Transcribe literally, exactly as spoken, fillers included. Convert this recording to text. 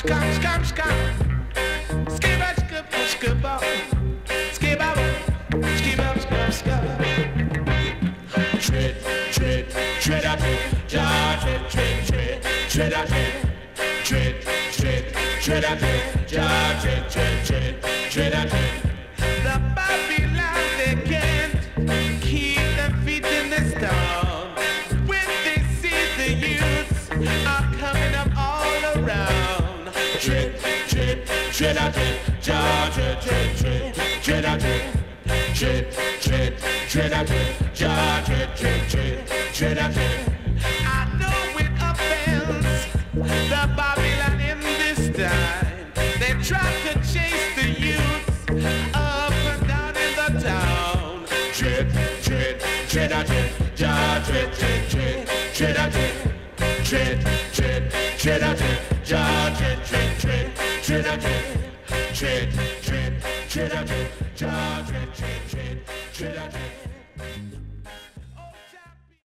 scam, scam, scam. Skip up, skip up, skip up. Skip up, skip up, skip skip. Tread, tread, tread up, ja, tread, tread, tread, tread up, tread, tread, tread up, ja, tread, tread, tread, tread up. The Babylon, they can't keep their feet in this town. When they see the youths are coming up all around. Tread, tread, tread up, ja, tread, tread, tread, tread up, tread, tread, tread up, ja, tread, tread, tread, tread up. I know it offends the Babylon in this time. They try to chase the youths up and down in the town. Tread, tread, tread up, ja, tread, tread, tread, tread up, tread, tread, tread up, ja, tread, tread, tread, tread up, tread, tread, tread up, ja, tread, tread, tread, tread up.